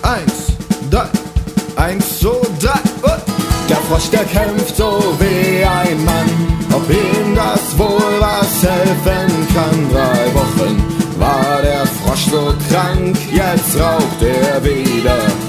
1, 3, 1, 2, 3 und der Frosch, der kämpft so wie ein Mann, ob ihm das wohl was helfen kann. 3 Wochen war der Frosch so krank, jetzt raucht er wieder.